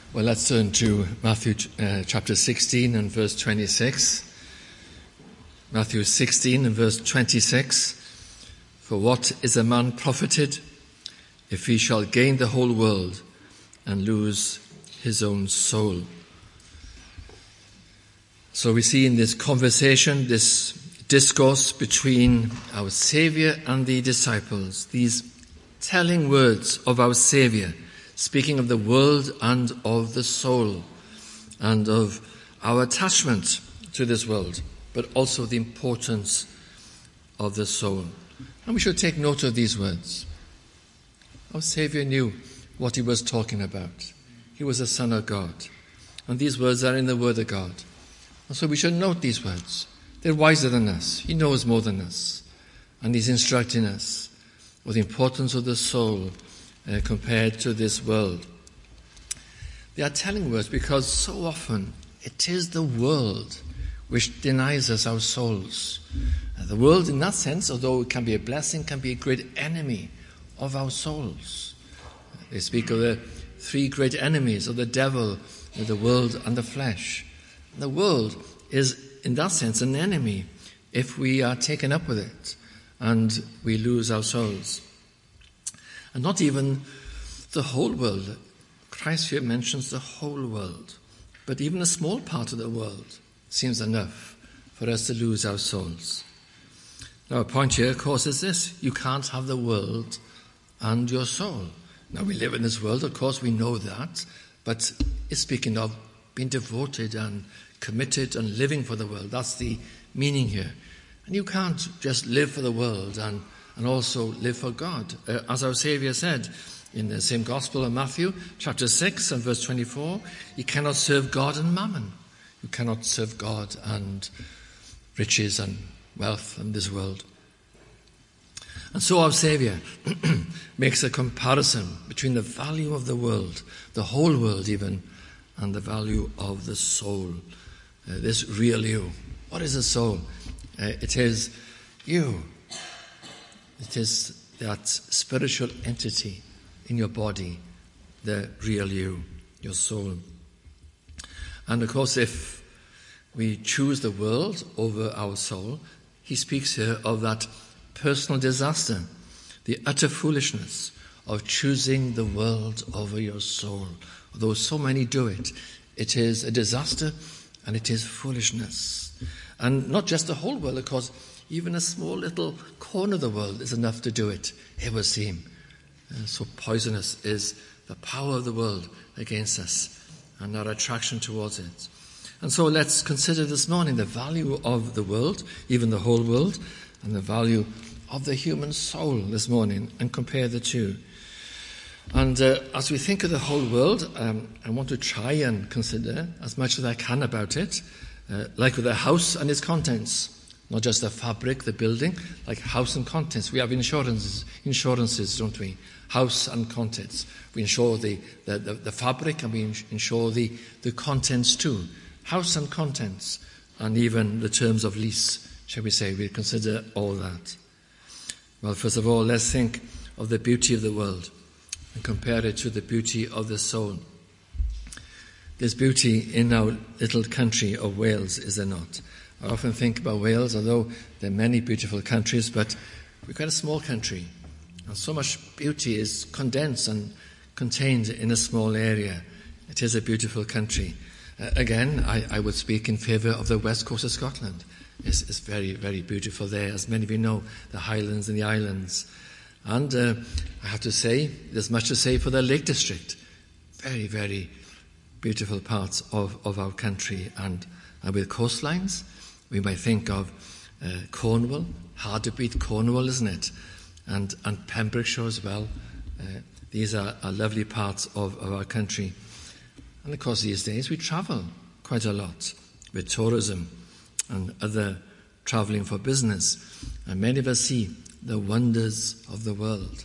Well, let's turn to Matthew chapter 16 and verse 26. Matthew 16 and verse 26. For what is a man profited if he shall gain the whole world and lose his own soul? So we see in this conversation, this discourse between our Saviour and the disciples, these telling words of our Saviour, speaking of the world and of the soul and of our attachment to this world, but also the importance of the soul. And we should take note of these words. Our Saviour knew what he was talking about. He was the Son of God. And these words are in the Word of God. And so we should note these words. They're wiser than us. He knows more than us. And he's instructing us with the importance of the soul compared to this world. They are telling words because so often it is the world which denies us our souls. The world in that sense, although it can be a blessing, can be a great enemy of our souls. They speak of the three great enemies of the devil, the world and the flesh. The world is in that sense an enemy if we are taken up with it and we lose our souls. And not even the whole world. Christ here mentions the whole world. But even a small part of the world seems enough for us to lose our souls. Now, a point here, of course, is this. You can't have the world and your soul. Now, we live in this world, of course, we know that. But it's speaking of being devoted and committed and living for the world. That's the meaning here. And you can't just live for the world and also live for God. As our Saviour said in the same Gospel of Matthew, chapter 6 and verse 24, you cannot serve God and mammon. You cannot serve God and riches and wealth and this world. And so our Saviour makes a comparison between the value of the world, the whole world even, and the value of the soul. This real you. What is a soul? It is you. It is that spiritual entity in your body, the real you, your soul. And of course, if we choose the world over our soul, he speaks here of that personal disaster, the utter foolishness of choosing the world over your soul. Although so many do it, it is a disaster and it is foolishness. And not just the whole world, of course, even a small little corner of the world is enough to do it, it would seem. So poisonous is the power of the world against us and our attraction towards it. And so let's consider this morning the value of the world, even the whole world, and the value of the human soul this morning, and compare the two. And as we think of the whole world, I want to try and consider as much as I can about it, like with a house and its contents. Not just the fabric, the building, like house and contents. We have insurances, don't we? House and contents. We insure the fabric and we insure the contents too. House and contents, and even the terms of lease, shall we say. We'll consider all that. Well, first of all, let's think of the beauty of the world and compare it to the beauty of the soul. There's beauty in our little country of Wales, is there not? I often think about Wales, although there are many beautiful countries, but we've got a small country, and so much beauty is condensed and contained in a small area. It is a beautiful country. Again, I would speak in favour of the west coast of Scotland. It's very, very beautiful there, as many of you know, the Highlands and the Islands. And I have to say, there's much to say for the Lake District. Very, very beautiful parts of our country. And with coastlines, we might think of Cornwall, hard to beat Cornwall, isn't it? And Pembrokeshire as well. These are lovely parts of our country. And of course these days we travel quite a lot with tourism and other travelling for business. And many of us see the wonders of the world.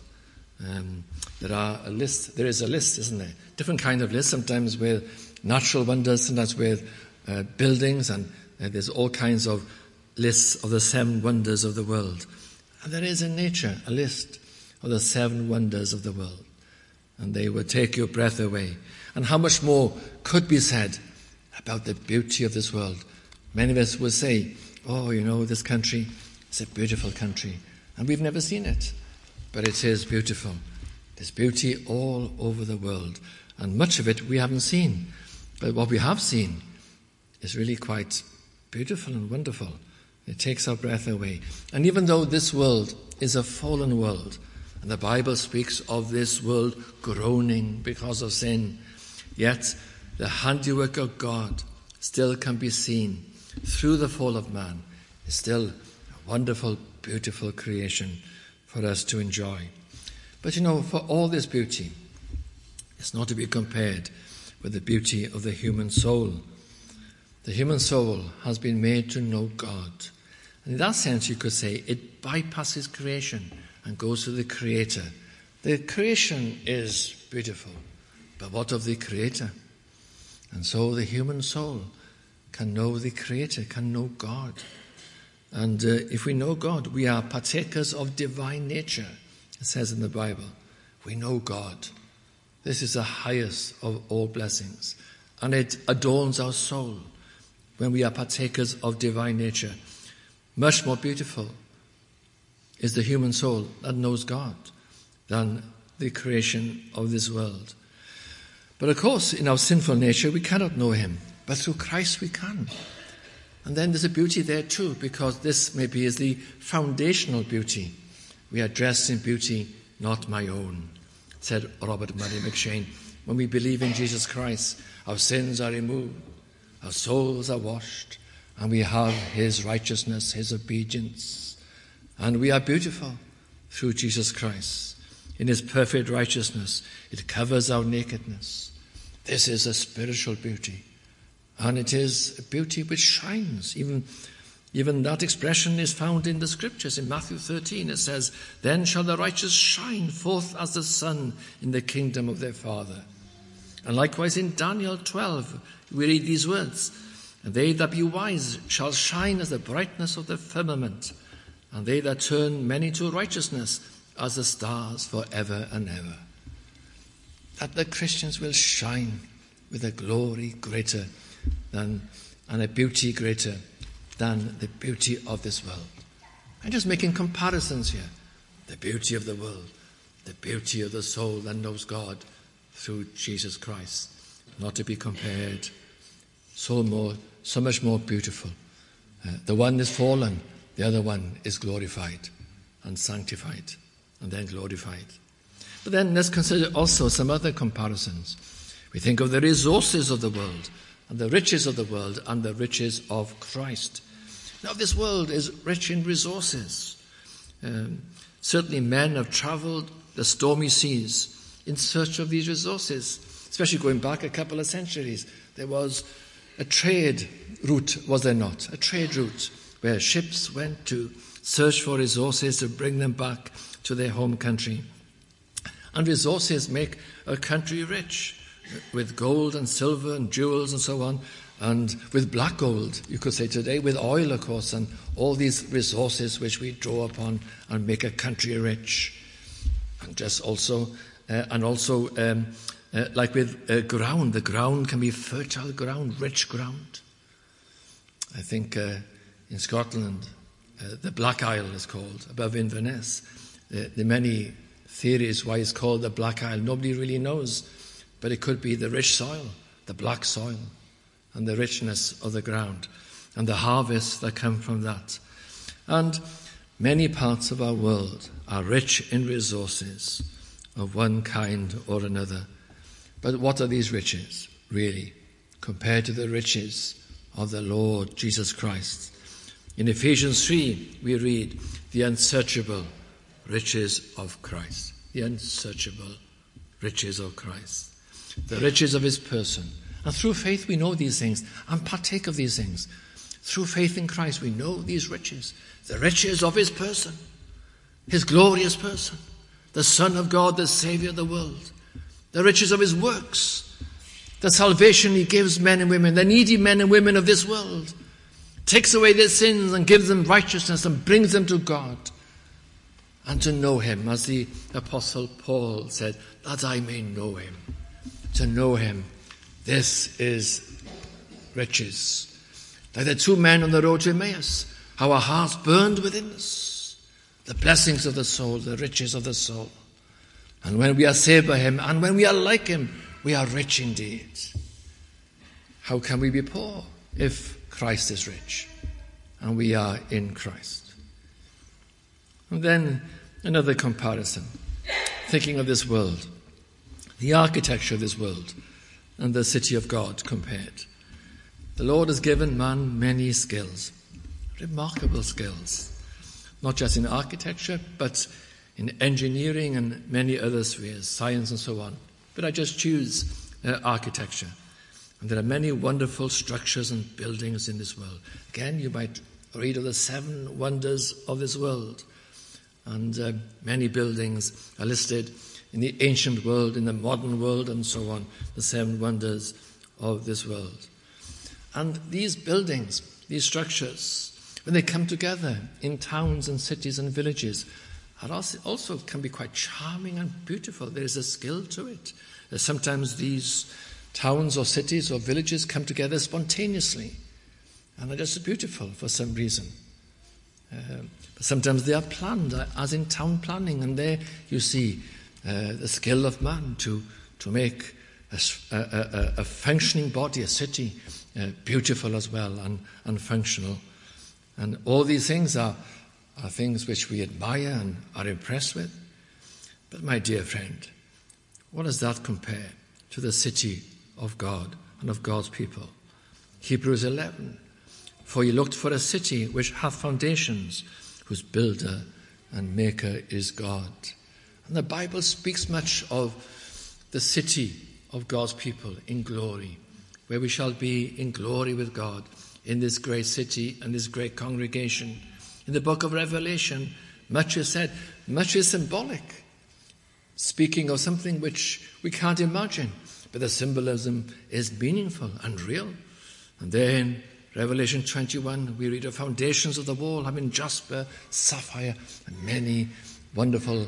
There is a list, isn't there? Different kind of lists, sometimes with natural wonders, sometimes with buildings, and there's all kinds of lists of the 7 wonders of the world. And there is in nature a list of the 7 wonders of the world. and they will take your breath away. And how much more could be said about the beauty of this world. Many of us will say, oh, this country is a beautiful country, and we've never seen it, but it is beautiful. There's beauty all over the world, and much of it we haven't seen. But what we have seen is really quite beautiful and wonderful. It takes our breath away. And even though this world is a fallen world, and the Bible speaks of this world groaning because of sin, yet the handiwork of God still can be seen through the fall of man. It's still a wonderful, beautiful creation for us to enjoy. But for all this beauty, it's not to be compared with the beauty of the human soul. The human soul has been made to know God. And in that sense, you could say it bypasses creation and goes to the Creator. The creation is beautiful, but what of the Creator? And so the human soul can know the Creator, can know God. And if we know God, we are partakers of divine nature. It says in the Bible, we know God. This is the highest of all blessings. And it adorns our soul when we are partakers of divine nature. Much more beautiful is the human soul that knows God than the creation of this world. But of course, in our sinful nature, we cannot know him. But through Christ we can. And then there's a beauty there too, because this maybe is the foundational beauty. We are dressed in beauty, not my own, said Robert Murray McShane. When we believe in Jesus Christ, our sins are removed, our souls are washed, and we have his righteousness, his obedience. And we are beautiful through Jesus Christ. In his perfect righteousness, it covers our nakedness. This is a spiritual beauty. And it is a beauty which shines. Even that expression is found in the scriptures. In Matthew 13 it says, "Then shall the righteous shine forth as the sun in the kingdom of their Father." And likewise in Daniel 12 we read these words, "And they that be wise shall shine as the brightness of the firmament, and they that turn many to righteousness as the stars for ever and ever." That the Christians will shine with a glory greater than, and a beauty greater than the beauty of this world. I'm just making comparisons here. The beauty of the world, the beauty of the soul that knows God through Jesus Christ. Not to be compared. So much more beautiful. The one is fallen, the other one is glorified and sanctified and then glorified. But then let's consider also some other comparisons. We think of the resources of the world and the riches of the world and the riches of Christ. Now this world is rich in resources. Certainly men have travelled the stormy seas in search of these resources, especially going back a couple of centuries. There was a trade route, was there not? A trade route where ships went to search for resources to bring them back to their home country. And resources make a country rich, with gold and silver and jewels and so on, and with black gold, you could say today, with oil, of course, and all these resources which we draw upon and make a country rich. And just also, like with ground, the ground can be fertile ground, rich ground. I think in Scotland, the Black Isle is called, above Inverness. The many theories why it's called the Black Isle, nobody really knows. But it could be the rich soil, the black soil, and the richness of the ground, and the harvests that come from that. And many parts of our world are rich in resources of one kind or another. But what are these riches, really, compared to the riches of the Lord Jesus Christ? In Ephesians 3, we read, the unsearchable riches of Christ. The unsearchable riches of Christ. The riches of his person. And through faith we know these things and partake of these things. Through faith in Christ we know these riches. The riches of his person. His glorious person. The Son of God, the Saviour of the world. The riches of his works. The salvation he gives men and women, the needy men and women of this world. Takes away their sins and gives them righteousness and brings them to God. And to know him, as the Apostle Paul said, that I may know him. To know him, this is riches. Like the two men on the road to Emmaus, our hearts burned within us. The blessings of the soul, the riches of the soul. And when we are saved by him, and when we are like him, we are rich indeed. How can we be poor if Christ is rich and we are in Christ? And then another comparison, thinking of this world, the architecture of this world and the city of God compared. The Lord has given man many skills, remarkable skills, not just in architecture, but in engineering and many other spheres, science and so on. But I just choose architecture. And there are many wonderful structures and buildings in this world. Again, you might read of the 7 wonders of this world. And many buildings are listed in the ancient world, in the modern world, and so on, the 7 wonders of this world. And these buildings, these structures, when they come together in towns and cities and villages, are also can be quite charming and beautiful. There is a skill to it. Sometimes these towns or cities or villages come together spontaneously, and they're just beautiful for some reason. But sometimes they are planned, as in town planning, and there you see the skill of man to make a functioning body, a city, beautiful as well and functional. And all these things are things which we admire and are impressed with. But my dear friend, what does that compare to the city of God and of God's people? Hebrews 11, for he looked for a city which hath foundations, whose builder and maker is God. And the Bible speaks much of the city of God's people in glory, where we shall be in glory with God in this great city and this great congregation. In the book of Revelation, much is said, much is symbolic, speaking of something which we can't imagine, but the symbolism is meaningful and real. And then in Revelation 21, we read of foundations of the wall having jasper, sapphire, and many wonderful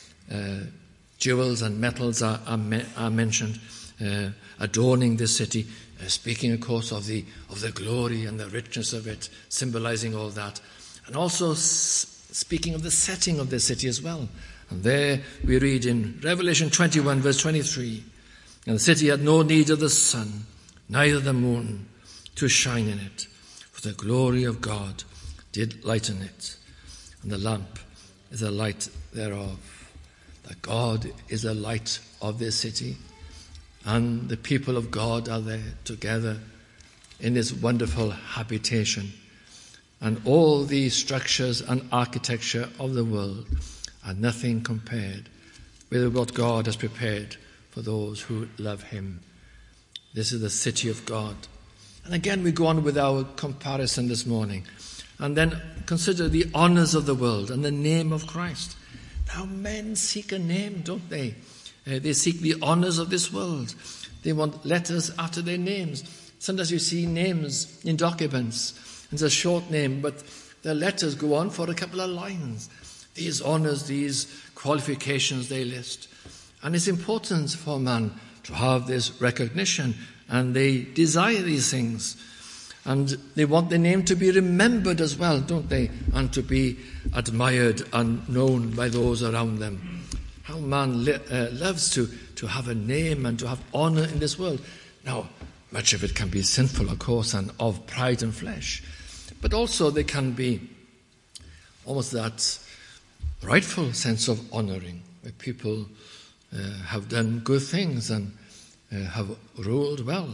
jewels and metals are mentioned, adorning this city, speaking, of course, of the glory and the richness of it, symbolizing all that, and also speaking of the setting of the city as well. And there we read in Revelation 21, verse 23, and the city had no need of the sun, neither the moon, to shine in it, for the glory of God did lighten it, and the lamp is the light thereof. That God is the light of this city, and the people of God are there together in this wonderful habitation. And all the structures and architecture of the world are nothing compared with what God has prepared for those who love him. This is the city of God. And again, we go on with our comparison this morning, and then consider the honors of the world and the name of Christ. Now, men seek a name, don't they? They seek the honors of this world. They want letters after their names. Sometimes you see names in documents. It's a short name, but the letters go on for a couple of lines. These honors, these qualifications they list. And it's important for man to have this recognition, and they desire these things. And they want their name to be remembered as well, don't they? And to be admired and known by those around them. How man loves to have a name and to have honor in this world. Now, much of it can be sinful, of course, and of pride and flesh. But also there can be almost that rightful sense of honoring, where people have done good things and have ruled well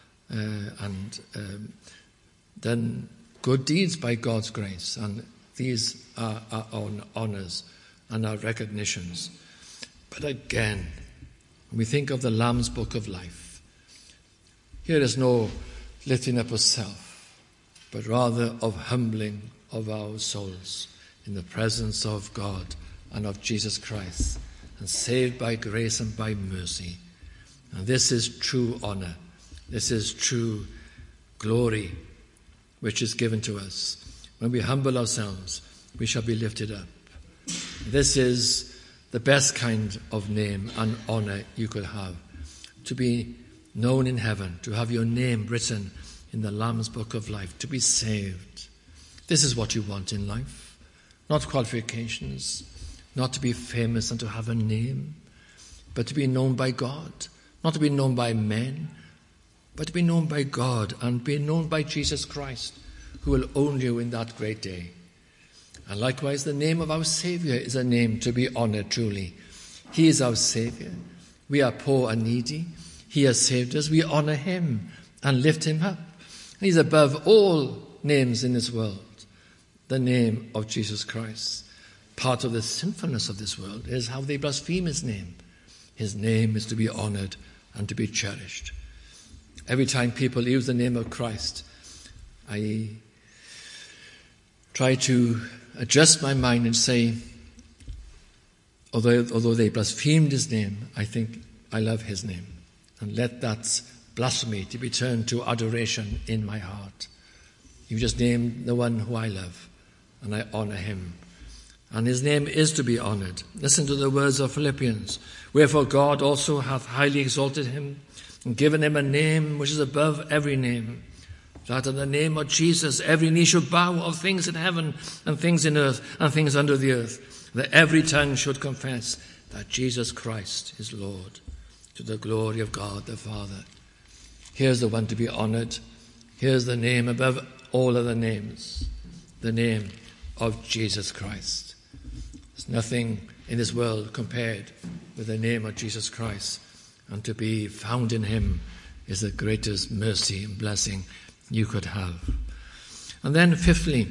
and done good deeds by God's grace. And these are our honors and our recognitions. But again, when we think of the Lamb's Book of Life, here is no lifting up of self, but rather of humbling of our souls in the presence of God and of Jesus Christ, and saved by grace and by mercy. And this is true honor. This is true glory, which is given to us. When we humble ourselves, we shall be lifted up. This is the best kind of name and honor you could have. To be known in heaven, to have your name written in the Lamb's Book of Life, to be saved. This is what you want in life. Not qualifications, not to be famous and to have a name, but to be known by God. Not to be known by men, but to be known by God and be known by Jesus Christ, who will own you in that great day. And likewise, the name of our Saviour is a name to be honoured truly. He is our Saviour. We are poor and needy. He has saved us. We honour him and lift him up. And he's above all names in this world. The name of Jesus Christ. Part of the sinfulness of this world is how they blaspheme his name. His name is to be honoured and to be cherished. Every time people use the name of Christ, I try to adjust my mind and say, although they blasphemed his name, I think I love his name. And let that blasphemy to be turned to adoration in my heart. You just named the one who I love, and I honour him. And his name is to be honoured. Listen to the words of Philippians. Wherefore God also hath highly exalted him, and given him a name which is above every name, that in the name of Jesus every knee should bow, of things in heaven and things in earth and things under the earth, that every tongue should confess that Jesus Christ is Lord, to the glory of God the Father. Here's the one to be honoured. Here's the name above all other names, the name of Jesus Christ. There's nothing in this world compared with the name of Jesus Christ, and to be found in him is the greatest mercy and blessing you could have. And then fifthly,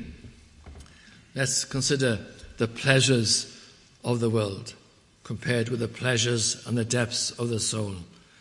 let's consider the pleasures of the world compared with the pleasures and the depths of the soul.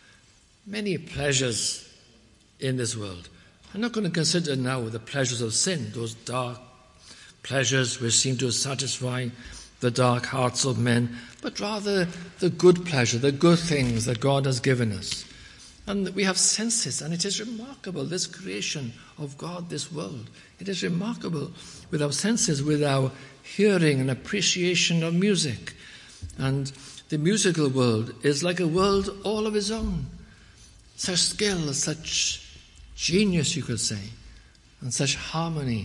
Many pleasures in this world. I'm not going to consider now the pleasures of sin, those dark pleasures which seem to satisfy the dark hearts of men, but rather the good pleasure, the good things that God has given us. And we have senses, and it is remarkable, this creation of God, this world. It is remarkable with our senses, with our hearing and appreciation of music. And the musical world is like a world all of its own. Such skill, such genius, you could say, and such harmony,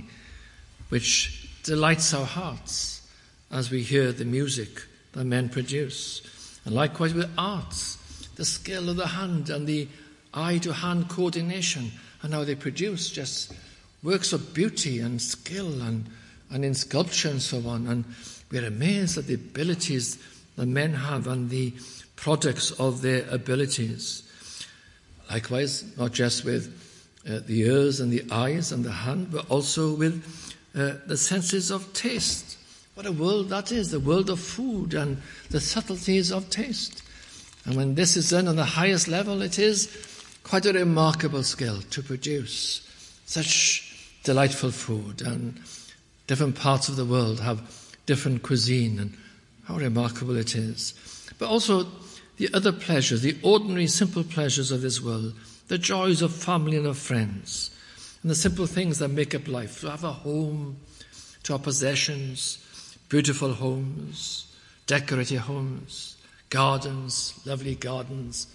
which delights our hearts as we hear the music that men produce. And likewise with arts, the skill of the hand and the eye-to-hand coordination, and how they produce just works of beauty and skill and in sculpture and so on. And we're amazed at the abilities that men have and the products of their abilities. Likewise, not just with the ears and the eyes and the hand, but also with the senses of taste. What a world that is, the world of food and the subtleties of taste. And when this is done on the highest level, it is quite a remarkable skill to produce such delightful food. And different parts of the world have different cuisine, and how remarkable it is. But also the other pleasures, the ordinary simple pleasures of this world, the joys of family and of friends, and the simple things that make up life. To have a home, to have possessions, beautiful homes, decorated homes, gardens, lovely gardens.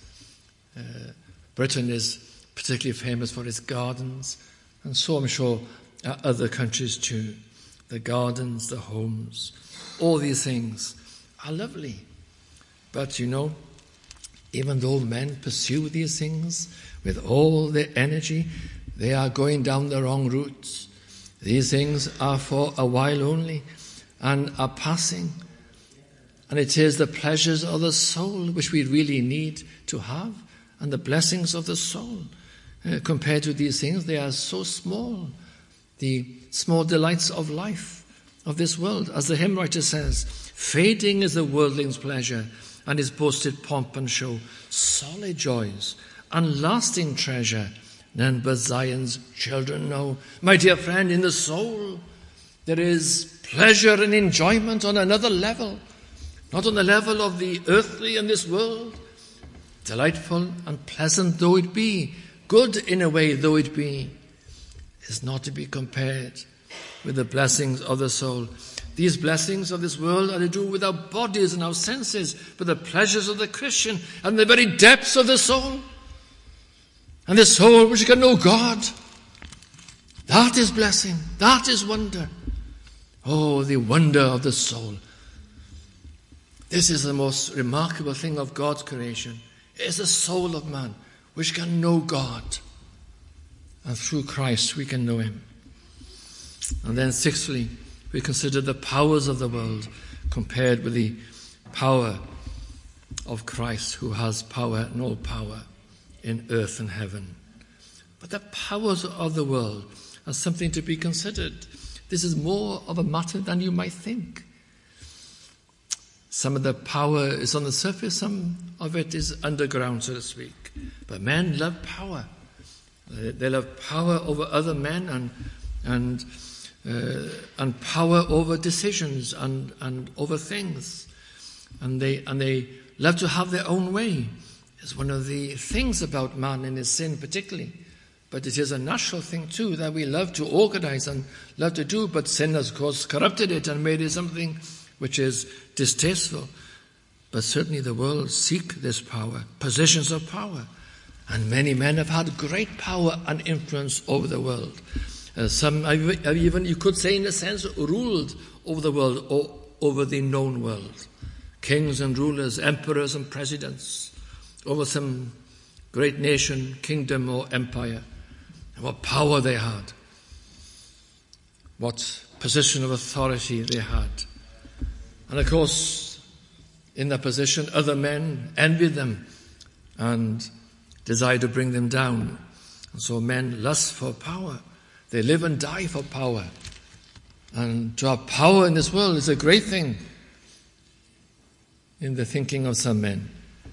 Britain is particularly famous for its gardens, and so I'm sure other countries too. The gardens, the homes, all these things are lovely. But you know, even though men pursue these things with all their energy, they are going down the wrong routes. These things are for a while only and are passing. And it is the pleasures of the soul which we really need to have, and the blessings of the soul. Compared to these things, they are so small. The small delights of life, of this world. As the hymn writer says, fading is the worldling's pleasure and his boasted pomp and show. Solid joys and lasting treasure none but Zion's children know. My dear friend, in the soul there is pleasure and enjoyment on another level, not on the level of the earthly and this world. Delightful and pleasant though it be, good in a way though it be, is not to be compared with the blessings of the soul. These blessings of this world are to do with our bodies and our senses, but the pleasures of the Christian and the very depths of the soul. And the soul which can know God. That is blessing. That is wonder. Oh, the wonder of the soul. This is the most remarkable thing of God's creation. It is the soul of man which can know God. And through Christ we can know him. And then sixthly, we consider the powers of the world compared with the power of Christ, who has power and all power in earth and heaven. But the powers of the world are something to be considered. This is more of a matter than you might think. Some of the power is on the surface, some of it is underground, so to speak. But men love power. They love power over other men and power over decisions and over things. And they love to have their own way. It's one of the things about man in his sin particularly. But it is a natural thing too that we love to organize and love to do. But sin has, of course, corrupted it and made it something which is distasteful. But certainly the world seek this power, positions of power. And many men have had great power and influence over the world. Some have even, you could say in a sense, ruled over the world or over the known world. Kings and rulers, emperors and presidents over some great nation, kingdom or empire. And what power they had. What position of authority they had. And of course, in that position, other men envied them and desired to bring them down. And so men lust for power. They live and die for power. And to have power in this world is a great thing in the thinking of some men.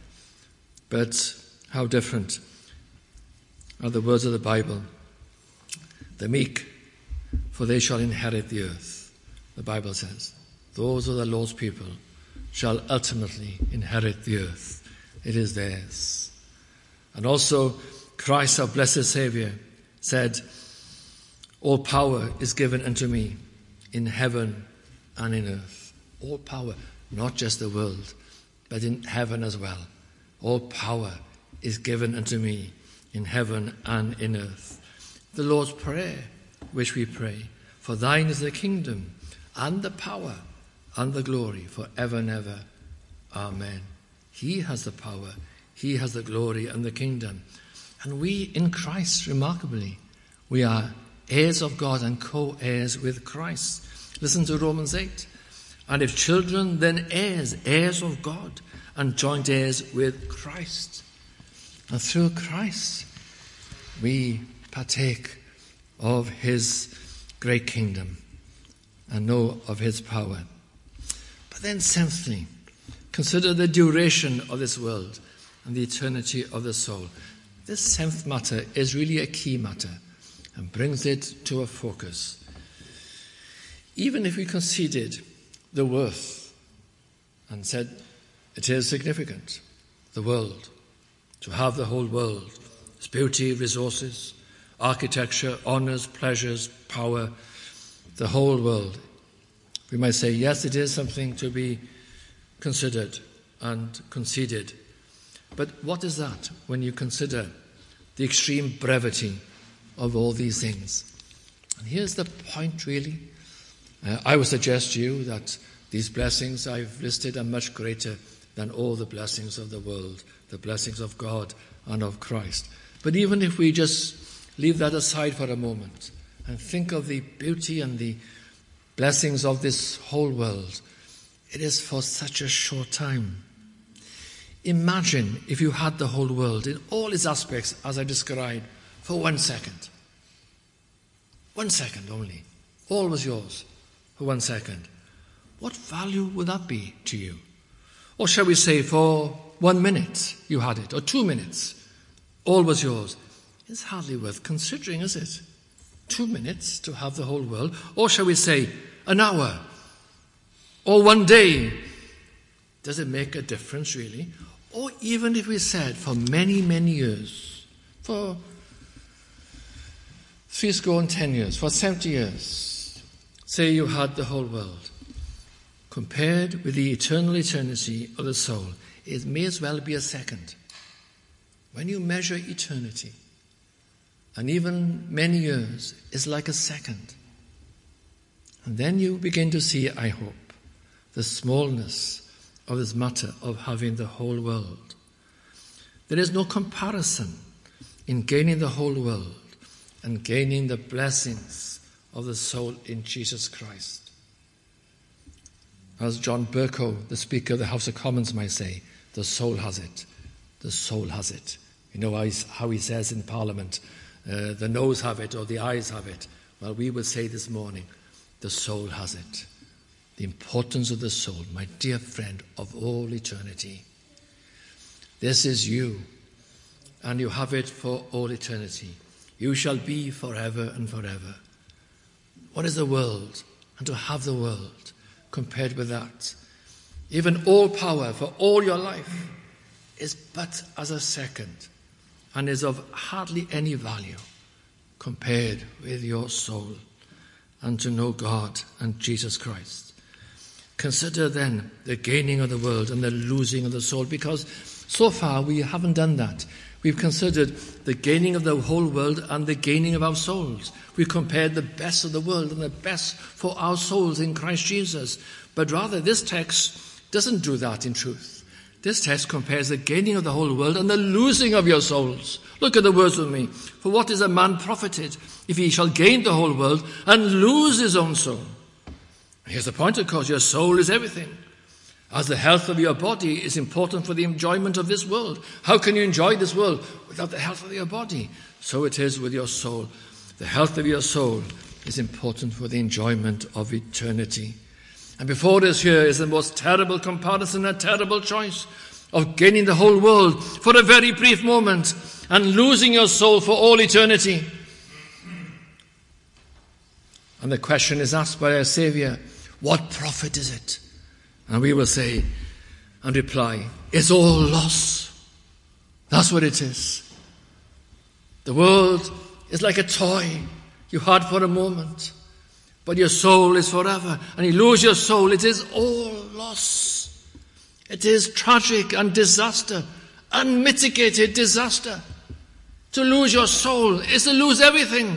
But how different are the words of the Bible. The meek, for they shall inherit the earth. The Bible says, those are the Lord's people shall ultimately inherit the earth. It is theirs. And also Christ, our blessed Saviour, said, all power is given unto me in heaven and in earth. All power, not just the world, but in heaven as well. All power is given unto me in heaven and in earth. The Lord's Prayer, which we pray, for thine is the kingdom and the power and the glory for ever and ever. Amen. He has the power, he has the glory and the kingdom. And we in Christ, remarkably, we are heirs of God and co-heirs with Christ. Listen to Romans 8. And if children, then heirs, heirs of God, and joint heirs with Christ. And through Christ, we partake of his great kingdom and know of his power. But then seventhly, consider the duration of this world and the eternity of the soul. This seventh matter is really a key matter and brings it to a focus. Even if we conceded the worth and said it is significant, the world, to have the whole world, its beauty, resources, architecture, honors, pleasures, power, the whole world. We might say, yes, it is something to be considered and conceded. But what is that when you consider the extreme brevity of all these things? And here's the point, really. I would suggest to you that these blessings I've listed are much greater than all the blessings of the world, the blessings of God and of Christ. But even if we just leave that aside for a moment and think of the beauty and the blessings of this whole world, it is for such a short time. Imagine if you had the whole world in all its aspects as I described for 1 second. 1 second only. All was yours for 1 second. What value would that be to you? Or shall we say for 1 minute you had it, or 2 minutes, all was yours. It's hardly worth considering, is it? 2 minutes to have the whole world. Or shall we say an hour, or 1 day? Does it make a difference, really? Or even if we said for many, many years, for 70 years, for 70 years, say you had the whole world. compared with the eternal eternity of the soul, it may as well be a second. When you measure eternity, and even many years, is like a second. And then you begin to see, I hope, the smallness of this matter of having the whole world. There is no comparison in gaining the whole world and gaining the blessings of the soul in Jesus Christ. As John Bercow, the Speaker of the House of Commons, might say, the soul has it. The soul has it. You know how he says in Parliament, the nose have it or the eyes have it. Well, we would say this morning, the soul has it. The importance of the soul, my dear friend of all eternity. This is you, and you have it for all eternity. You shall be forever and forever. What is the world? And to have the world compared with that. Even all power for all your life is but as a second and is of hardly any value compared with your soul and to know God and Jesus Christ. Consider then the gaining of the world and the losing of the soul, because so far we haven't done that. We've considered the gaining of the whole world and the gaining of our souls. We compared the best of the world and the best for our souls in Christ Jesus. But rather, this text doesn't do that in truth. This text compares the gaining of the whole world and the losing of your souls. Look at the words with me. For what is a man profited if he shall gain the whole world and lose his own soul? Here's the point, of course. Your soul is everything. As the health of your body is important for the enjoyment of this world. How can you enjoy this world without the health of your body? So it is with your soul. The health of your soul is important for the enjoyment of eternity. And before us here is the most terrible comparison, a terrible choice of gaining the whole world for a very brief moment and losing your soul for all eternity. And the question is asked by our Saviour, what profit is it? And we will say and reply, it's all loss. That's what it is. The world is like a toy you had for a moment, but your soul is forever. And you lose your soul, it is all loss. It is tragic and disaster, unmitigated disaster. To lose your soul is to lose everything.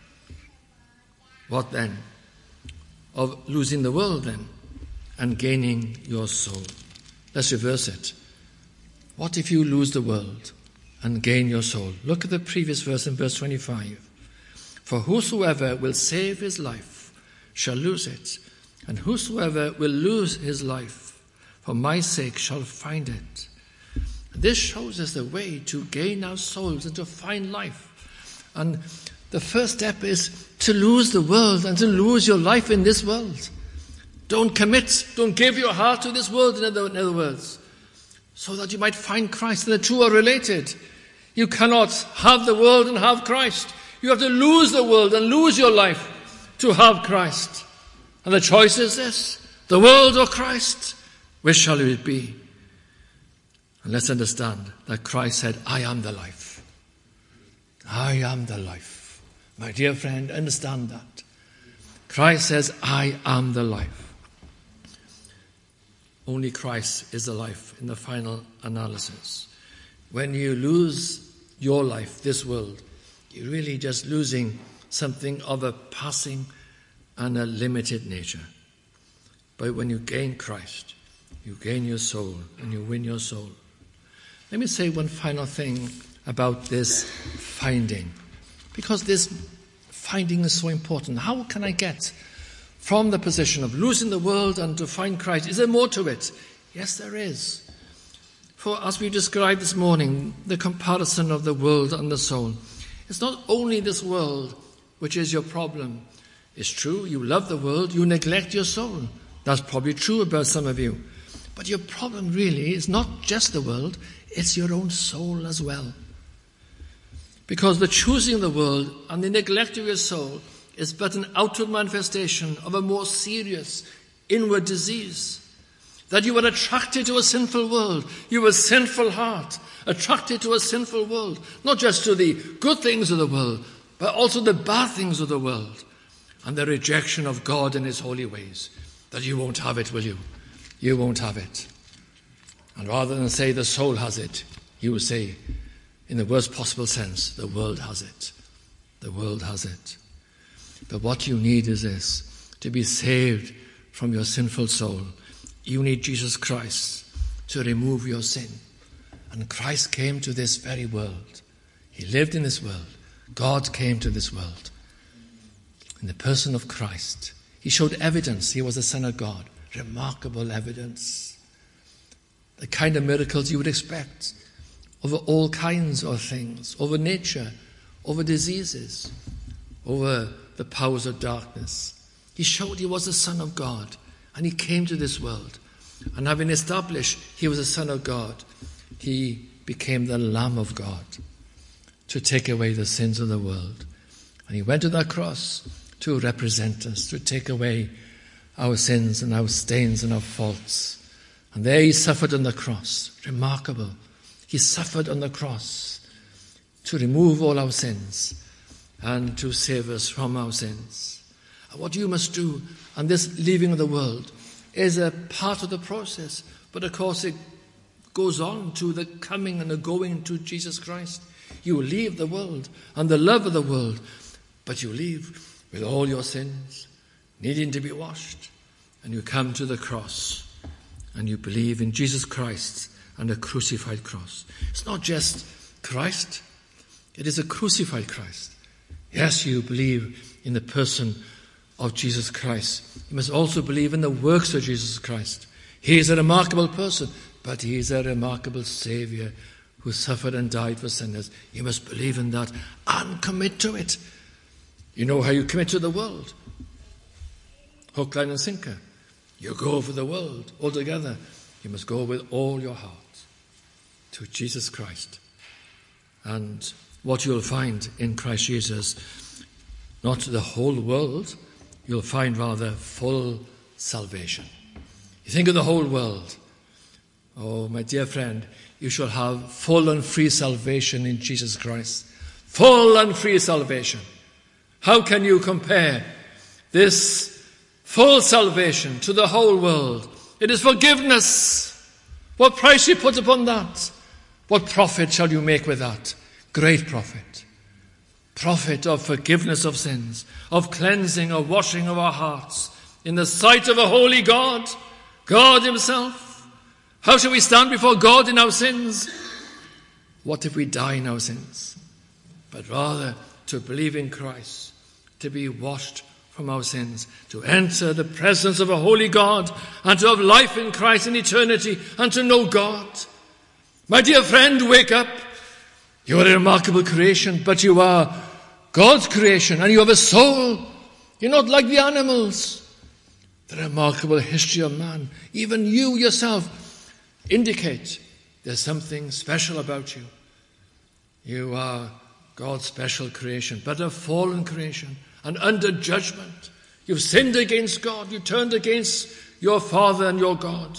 What then? Of losing the world then? And gaining your soul. Let's reverse it. What if you lose the world and gain your soul? Look at the previous verse in verse 25. For whosoever will save his life shall lose it, and whosoever will lose his life for my sake shall find it. This shows us the way to gain our souls and to find life. And the first step is to lose the world and to lose your life in this world. Don't commit, don't give your heart to this world, in other words, so that you might find Christ. And the two are related. You cannot have the world and have Christ. You have to lose the world and lose your life to have Christ. And the choice is this, the world or Christ. Which shall it be? And let's understand that Christ said, I am the life. I am the life. My dear friend, understand that. Christ says, I am the life. Only Christ is the life in the final analysis. When you lose your life, this world, you're really just losing something of a passing and a limited nature. But when you gain Christ, you gain your soul and you win your soul. Let me say one final thing about this finding, because this finding is so important. How can I get from the position of losing the world and to find Christ? Is there more to it? Yes, there is. For as we described this morning, the comparison of the world and the soul, it's not only this world which is your problem. It's true, you love the world, you neglect your soul. That's probably true about some of you. But your problem really is not just the world, it's your own soul as well. Because the choosing of the world and the neglect of your soul is but an outward manifestation of a more serious inward disease. That you are attracted to a sinful world. You have a sinful heart, attracted to a sinful world. Not just to the good things of the world, but also the bad things of the world. And the rejection of God and his holy ways. that you won't have it, will you? You won't have it. And rather than say the soul has it, you will say, in the worst possible sense, the world has it. The world has it. But what you need is this, to be saved from your sinful soul. You need Jesus Christ to remove your sin. And Christ came to this very world. He lived in this world. God came to this world. In the person of Christ, he showed evidence he was the Son of God. Remarkable evidence. The kind of miracles you would expect over all kinds of things, over nature, over diseases, over the powers of darkness. He showed he was the Son of God, and he came to this world. And having established he was the Son of God, he became the Lamb of God to take away the sins of the world. And he went to that cross to represent us, to take away our sins and our stains and our faults. And there he suffered on the cross. Remarkable. He suffered on the cross to remove all our sins and to save us from our sins. And what you must do on this leaving of the world is a part of the process. But of course it goes on to the coming and the going to Jesus Christ. You leave the world and the love of the world, but you leave with all your sins, needing to be washed. And you come to the cross and you believe in Jesus Christ and a crucified cross. It's not just Christ, it is a crucified Christ. Yes, you believe in the person of Jesus Christ. You must also believe in the works of Jesus Christ. He is a remarkable person, but he is a remarkable Saviour who suffered and died for sinners. You must believe in that and commit to it. You know how you commit to the world. Hook, line and sinker. You go for the world altogether. You must go with all your heart to Jesus Christ. And what you'll find in Christ Jesus, not the whole world, you'll find rather full salvation. You think of the whole world. Oh, my dear friend, you shall have full and free salvation in Jesus Christ. Full and free salvation. How can you compare this full salvation to the whole world? It is forgiveness. What price you put upon that? What profit shall you make with that? Great profit. Profit of forgiveness of sins, of cleansing, of washing of our hearts in the sight of a holy God, God himself. How shall we stand before God in our sins? What if we die in our sins? But rather to believe in Christ, to be washed from our sins, to enter the presence of a holy God, and to have life in Christ in eternity, and to know God. My dear friend, wake up. You are a remarkable creation, but you are God's creation, and you have a soul. You're not like the animals. The remarkable history of man, even you yourself, indicate there's something special about you. You are God's special creation, but a fallen creation and under judgment. You've sinned against God. You turned against your Father and your God.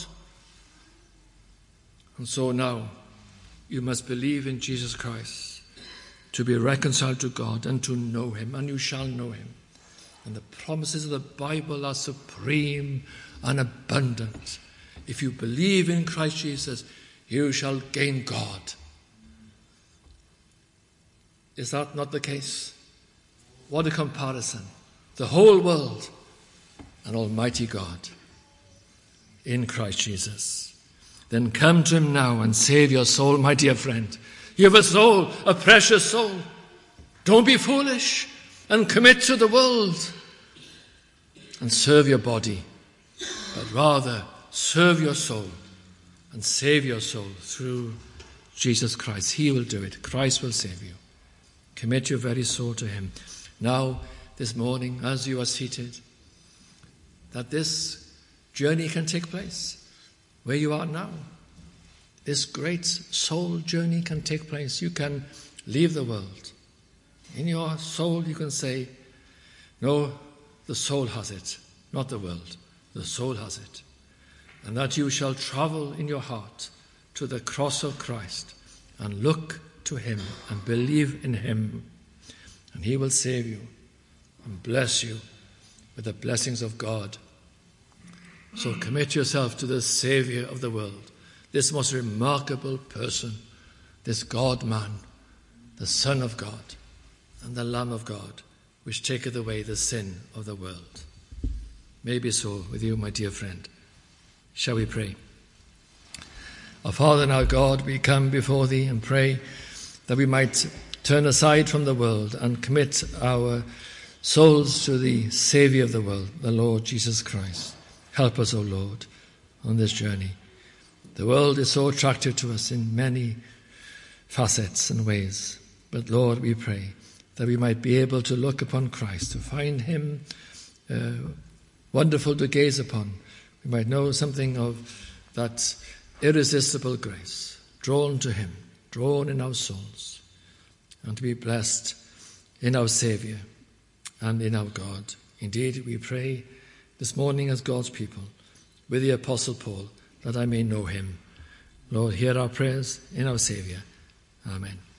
And so now you must believe in Jesus Christ to be reconciled to God and to know him, and you shall know him. And the promises of the Bible are supreme and abundant. If you believe in Christ Jesus, you shall gain God. Is that not the case? What a comparison. The whole world and Almighty God in Christ Jesus. Then come to him now and save your soul, my dear friend. You have a soul, a precious soul. Don't be foolish and commit to the world and serve your body, but rather serve your soul and save your soul through Jesus Christ. He will do it. Christ will save you. Commit your very soul to him. Now, this morning, as you are seated, that this journey can take place where you are now. This great soul journey can take place. You can leave the world. In your soul, you can say, no, the soul has it, not the world. The soul has it. And that you shall travel in your heart to the cross of Christ and look to him and believe in him. And he will save you and bless you with the blessings of God So commit yourself to the Saviour of the world, this most remarkable person, this God-man, the Son of God, and the Lamb of God, which taketh away the sin of the world. May it be so with you, my dear friend. Shall we pray? Our Father and our God, we come before thee and pray that we might turn aside from the world and commit our souls to the Saviour of the world, the Lord Jesus Christ. Help us, O Lord, on this journey. The world is so attractive to us in many facets and ways. But Lord, we pray that we might be able to look upon Christ, to find him wonderful to gaze upon. We might know something of that irresistible grace, drawn to him, drawn in our souls, and to be blessed in our Saviour and in our God. Indeed, we pray this morning as God's people, with the Apostle Paul, that I may know him. Lord, hear our prayers in our Saviour. Amen.